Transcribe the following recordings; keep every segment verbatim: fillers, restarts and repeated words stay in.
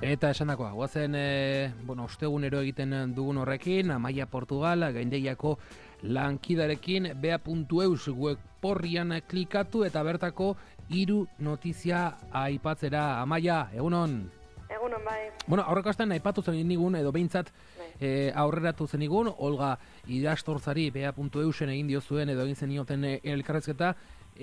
Eta esandakoa, guazen, e, bueno, ostegunero egiten dugun horrekin, Amaia Portugal, gaindegiako lankidarekin, bea puntu eus webporrian klikatu eta bertako hiru notizia aipatzera. Amaia, egunon? Egunon, bai. Bueno, aurreko astean aipatu zen nigun, edo behintzat e, aurreratu zen nigun, Olga Idastortzari bea puntu eusen egin diozuen edo egin zenioten elkarrezketa,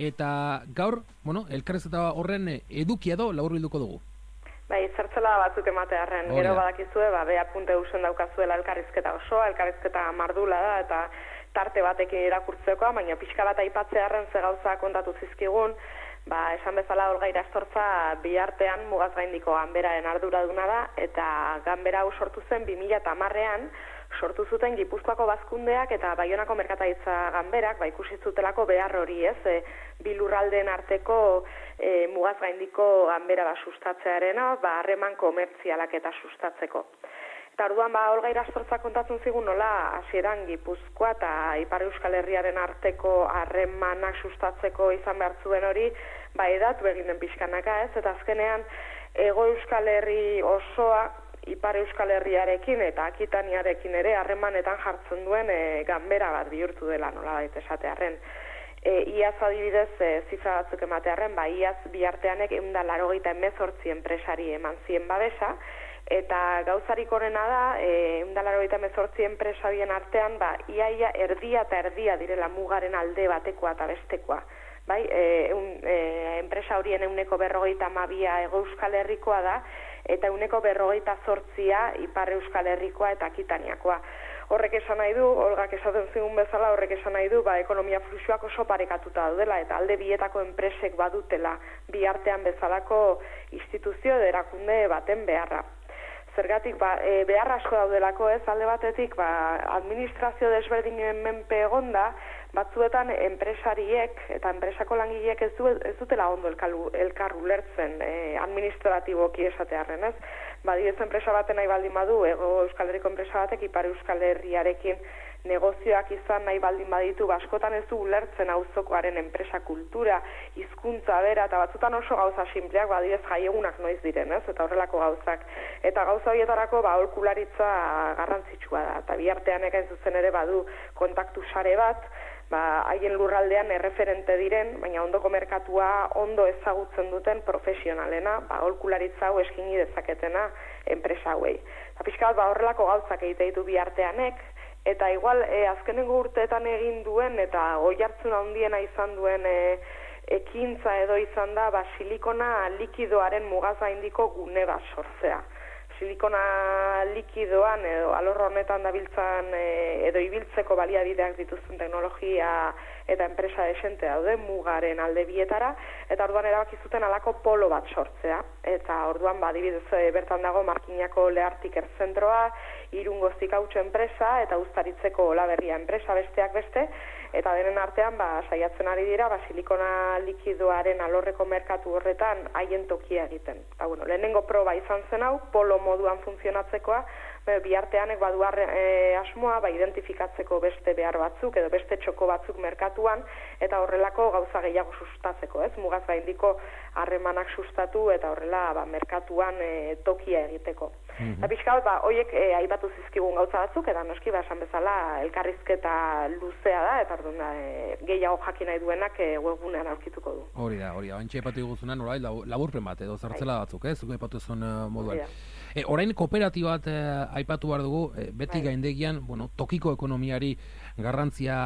eta gaur, bueno, elkarrezketa horren edukia edo laburbilduko dugu. Bai, zertzela batzuk ematearren, gero badakizue, ba, bea puntu eusen daukazuela elkarrizketa osoa, elkarrizketa mardula da, eta tarte batekin irakurtzekoa, baina pixka bat aipatzearren ze gauza kontatu zizkigun, ba, esan bezala Olga Idastortza bihartean mugaz gaindiko ganberaren arduraduna da, eta ganbera hau sortu zen bi mila hamarrean, sortu zuten Gipuzkoako Bazkundeak eta Baionako Merkataritza ganberak, ba, ikusi zutelako behar hori, ez, e, bi lurraldeen arteko e, mugaz gaindiko ganbera ba, sustatzearena, ba, harreman komertzialak eta sustatzeko. Eta orduan, ba, Olga Idastortza kontatzen zigun nola hasieran Gipuzkoa eta Ipar Euskal Herriaren arteko harremanak sustatzeko izan behar zuen hori, ba, edatu egin den pixkanaka, ez, eta azkenean Hego Euskal Herri osoa Ipar Euskal Herriarekin eta Akitaniarekin ere harremanetan jartzen duen e, ganbera bat bihurtu dela, nola baita esatearren. E, iaz adibidez, e, zifra batzuk ematearren, ba, iaz biharteanek ehun eta laurogeita hemezortzi enpresari eman zien babesa, eta gauzarik horrena da, ehun eta laurogeita hemezortzi enpresarien artean, ba, iaia erdia eta erdia direla mugaren alde batekoa eta bestekoa. Bai, e, un, e, enpresa horien ehuneko berrogeita hamabia Hego Euskal Herrikoa da, eta ehuneko berrogeita zortzia Ipar Euskal Herrikoa eta Akitaniakoa. Horrek esan nahi du, Olgak esaten zigun bezala, horrek esan nahi du, ba, ekonomia fluxuak oso parekatuta daudela, eta alde bietako enpresek badutela bi artean bezalako instituzio edo erakunde baten beharra. Zergatik, ba, e, behar asko daudelako, ez, alde batetik, ba, administrazio desberdinen menpe egonda, batzuetan enpresariek eta enpresako langileek ez, du, ez dutela ondo elkaru, elkar ulertzen e, administratiboki esatearren, ez? Badidez enpresa baten nahi baldin badu, Hego Euskal Herriko enpresa batek Ipar Euskal Herriarekin negozioak izan nahi baldin baditu, baskotan ez du ulertzen auzokoaren enpresa kultura, hizkuntza bera, eta batzutan oso gauza sinpleak, badidez jaiegunak noiz diren, ez? Eta horrelako gauzak. Eta gauza horietarako, ba, aholkularitza garrantzitsua da, eta biharteanek ez zuzen ere badu kontaktu sare bat, ba, haien lurraldean erreferente diren, baina ondoko merkatua ondo ezagutzen duten profesionalena, ba, aholkularitza hau eskini dezaketena enpresa hauei. Eta pixka bat, ba, horrelako gauzak egite ditu biharteanek, eta igual e, azkenengo urteetan egin duen eta oihartzun handiena izan duen e, ekintza edo izan da, ba, silikona likidoaren mugaz gaindiko gune bat sortzea. Silikona likidoan edo alor honetan dabiltzan e, edo ibiltzeko baliabideak dituzten teknologia eta enpresa desente daude mugaren alde bietara, eta orduan erabaki zuten alako polo bat sortzea. Eta orduan, ba, adibidez, bertan dago Markinako Lehartik erzentroa, Irungo Zikautxo enpresa eta Uztaritzeko Olaberria enpresa besteak beste, eta denen artean, ba, saiatzen ari dira, ba, silikona likidoaren alorreko merkatu horretan haien tokia egiten. Ba, bueno, lehenengo proba izan zen hau, polo moduan funtzionatzekoa, biharteanek badu e, asmoa, ba, identifikatzeko beste behar batzuk edo beste txoko batzuk merkatuan, eta horrelako gauza gehiago sustatzeko, ez? Mugaz gaindiko harremanak sustatu eta horrela, ba, merkatuan e, tokia egiteko. Mm-hmm. Eta pixka bat, ba, hoiek e, aipatu zizkigun gauza batzuk, eta noski, ba, esan bezala, elkarrizketa luzea da, eta orduan, e, gehiago jakin nahi duenak e, webgunean aurkituko du. Hori da, hori da, bantxe aipatu diguzuna, norai, laburpen bat, edo zartzela batzuk, ez? Zuko aipatu zuen uh, moduan. E, orain kooperatiba bat e, aipatu behar dugu, e, beti bai. Gaindegian, bueno, tokiko ekonomiari garrantzia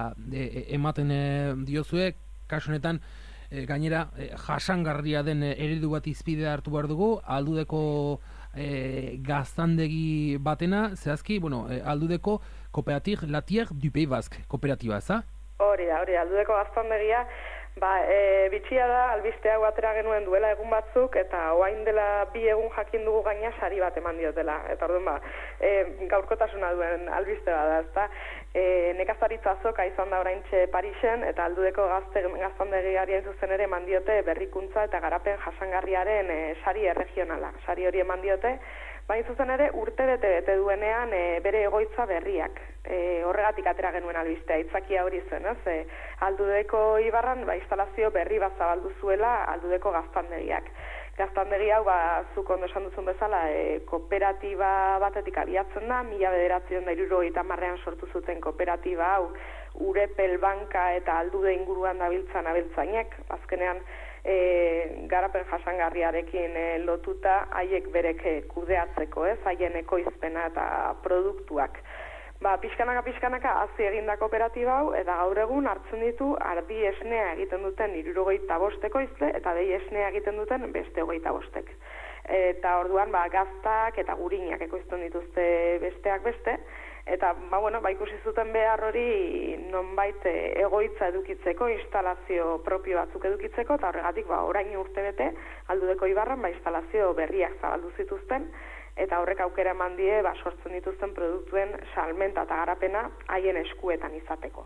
e, ematen e, diozue, kasu honetan, e, gainera, e, jasangarria den eredu bat izpide hartu behar dugu, aldudeko e, gaztandegi batena, zehazki, bueno, e, aldudeko Kooperatik Latier du Pays Basque kooperatiba, eza? Hori da, hori da, aldudeko gaztandegia, ba, e, bitxia da, albiste hau atera genuen duela egun batzuk, eta oain dela bi egun jakin dugu gaina sari bat eman diotela. Eta orduan, ba, e, gaurkotasuna duen albiste bat da, ezta? E, nekazaritza azoka izan da oraintxe Parisen, eta aldudeko gazte, gaztandegiari zuzen ere eman diote berrikuntza eta garapen jasangarriaren e, sari erregionala. Sari hori eman diote, baina zuzen ere urte bete bete duenean e, bere egoitza berriak. E, horregatik atera genuen albistea, aitzakia hori zen, ez? E, Aldudeko Ibarran, ba, instalazio berri bat zabaldu zuela Aldudeko gaztandegiak. Gaztandegi hau, ba, zuk ondo esan duzun bezala, e, kooperatiba batetik abiatzen da, mila bederatziehun eta hirurogeita hamarrean sortu zuten kooperatiba hau, Urepel Banka eta Aldude inguruan dabiltzan abiltzainek, azkenean e, garapen jasangarriarekin e, lotuta haiek berek kudeatzeko, ez, haien ekoizpena eta produktuak. Ba, pixkanaka, pixkanaka, hazi eginda kooperatiba hau, eta gaur egun hartzen ditu ardi esnea egiten duten hirurogeita bost ekoizle, eta behi esnea egiten duten beste hogeita bostek. Eta orduan, ba, gaztak eta gurinak ekoizten dituzte besteak beste, eta, ba, bueno, ba, ikusi zuten behar hori nonbait egoitza edukitzeko, instalazio propio batzuk edukitzeko, eta horregatik, ba, orain urte bete, Aldudeko Ibarran, ba, instalazio berriak zabaldu zituzten, eta horrek aukera eman die, ba, sortzen dituzten produktuen salmenta eta garapena haien eskuetan izateko.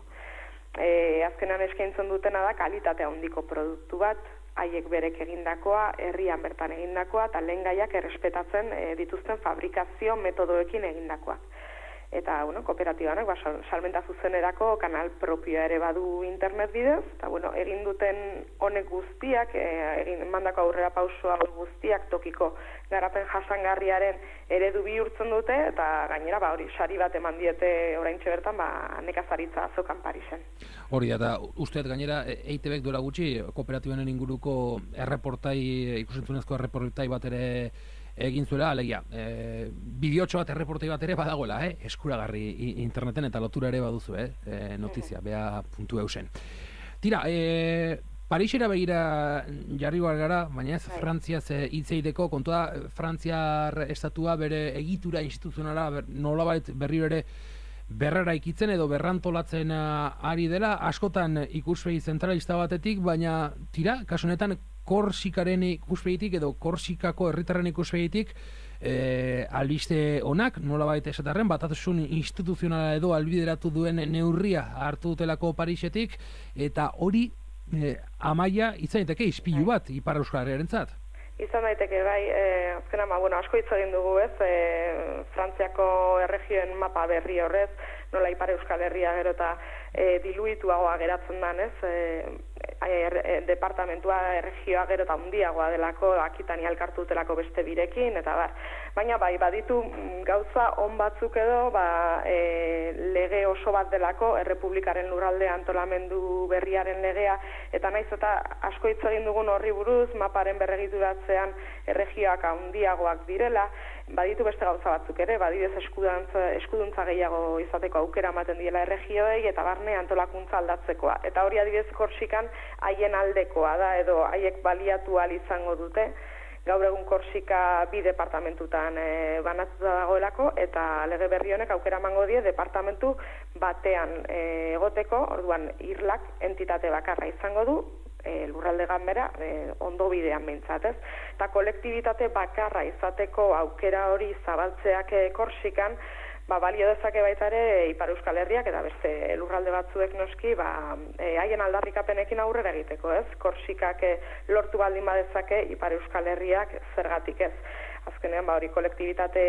E, azkenan eskaintzen dutena da kalitatea handiko produktu bat, haiek berek egindakoa, herrian bertan egindakoa, eta lehen gaiak errespetatzen e, dituzten fabrikazio metodoekin egindakoa. Eta, bueno, kooperatibanak, ba, salmenta zuzenerako kanal propioa ere badu internet bidez, eta, bueno, egin duten honek guztiak, e, egin mandako aurrera pausua guztiak tokiko garapen jasangarriaren eredu bihurtzen dute, eta gainera, ba, hori, sari bat eman diete oraintxe bertan, ba, nekazaritza azokan Parisen. Hori, eta usteet gainera, E I T Bek duela gutxi, kooperatibanen inguruko erreportai, ikusentzunezko erreportai bat ere egin zuela, alegia, e, bideotxo bat erreportei bat ere badagoela, eh? Eskuragarri interneten eta lotura ere baduzu, eh? E, notizia, bea puntu eusen. Tira, e, Parisera begira jarri gara, baina ez Frantziaz hitz egiteko, kontua Frantziar estatua bere egitura instituzionala nolabait berriro ere berrera ikitzen edo berrantolatzen ari dela, askotan ikuspegi zentralista batetik, baina tira, kasu honetan Korsikaren ikuspegitik edo Korsikako herritarren ikuspegitik e, albiste onak, nolabait esatarren, batatasun instituzionala edo albideratu duen neurria hartu dutelako Parisetik, eta hori e, amaia izan daiteke ispilu bat Ipar Euskal Herriarentzat. Izan daiteke, bai, e, azkena, ma, bueno, asko hitz egin dugu, ez, e, Frantziako erregioen mapa berri horrez, nola Ipar Euskal Herria gero eta e, diluituagoa geratzen dan, ez, e, Er, er, departamentua erregioa gero eta handiagoa delako, Akitania elkartu dutelako beste birekin, eta bar. Baina bai, baditu gauza on batzuk edo, ba, e, lege oso bat delako, errepublikaren lurralde antolamendu berriaren legea, eta naiz eta asko hitz egin dugun horri buruz, maparen berregituratzean erregioak handiagoak direla, baditu beste gauza batzuk ere, badidez eskuduntza gehiago izateko aukera ematen diela erregioei, eta barne antolakuntza aldatzekoa. Eta hori adibidez Korsikan haien aldekoa da, edo haiek baliatu ahal izango dute, gaur egun Korsika bi departamentutan e, banatuta dagoelako, eta lege berri honek aukera emango die departamentu batean e, egoteko, orduan Irlak entitate bakarra izango du, e, lurralde ganbera, e, ondo bidean behintzat, ez? Eta kolektibitate bakarra izateko aukera hori zabaltzeak e, Korsikan, ba, balio dezake baita ere Ipar Euskal Herriak eta beste lurralde batzuek noski, ba, e, haien aldarrikapenekin aurrera egiteko, ez? Korsikak e, lortu baldin badezake Ipar Euskal Herriak zergatik ez. Azkenean, ba, hori kolektibitate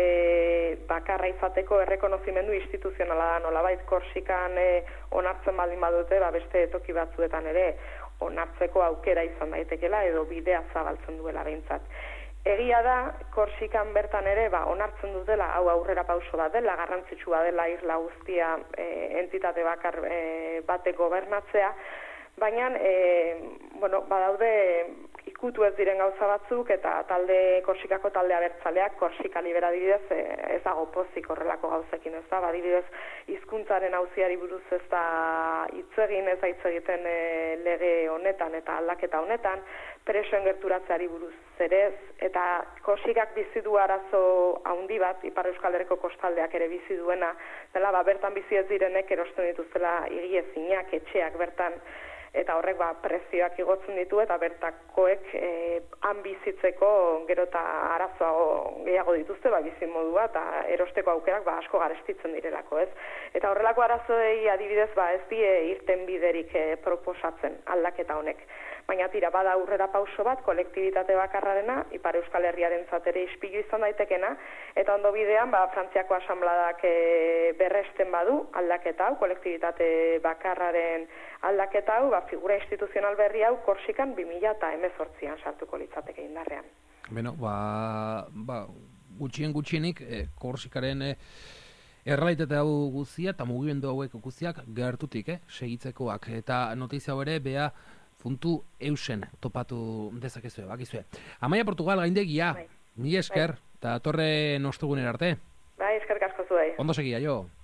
bakarra izateko errekonozimendu instituzionala da, nolabait Korsikan e, onartzen baldin badute, ba, beste toki batzuetan ere onartzeko aukera izan daitekela edo bidea zabaltzen duela behintzat. Egia da, Korsikan bertan ere, ba, onartzen dutela, hau aurrera pauso bat dela, garrantzitsua dela Irla guztia e, entitate bakar e, batek gobernatzea, baina, e, bueno, badaude ikutu ez diren gauza batzuk, eta talde Korsikako talde abertzaleak, Korsika libera dibidez, e, ez dago pozik horrelako gauzekin, ez da, badibidez, hizkuntzaren auziari buruz ez da hitz egin, ez da hitz egiten e, lege honetan eta aldaketa honetan, presoen gerturatzeari buruz zerez, eta Korsikak bizi du arazo handi bat, Ipar Euskal Herriko kostaldeak ere bizi duena, dela, ba, bertan bizi ez direnek erosten dituzela higiezinak, etxeak bertan, eta horrek ba, prezioak igotzen ditu, eta bertakoek e, han bizitzeko gero eta arazoago gehiago dituzte, ba, bizi modua, eta erosteko aukerak ba, asko garestitzen direlako, ez? Eta horrelako arazoei adibidez, ba, ez die irten biderik e, proposatzen aldaketa honek. Baina tira, bada aurrera pauso bat, kolektibitate bakarrarena, Ipar Euskal Herriaren zatere ispilu izan daitekena, eta ondo bidean, ba, Frantziako asanbladak e, berresten badu aldaketa hau, kolektibitate bakarraren aldaketa hau, ba, figura instituzional berri hau Korsikan bi mila hemezortzian sartuko litzateke indarrean. Beno, ba, ba gutxien gutxienik e, Korsikaren e, errealitate hau guzia eta mugimendu hauek guztiak gertutik, eh, segitzekoak. Eta notizia hau ere, bea puntu eusen topatu dezakezue, bakizue. Amaia Portugal gaindegia, bai. Ni esker, eta bai. Torre nostugunen arte. Bai, esker kasko zuei. Ondo segia, jo.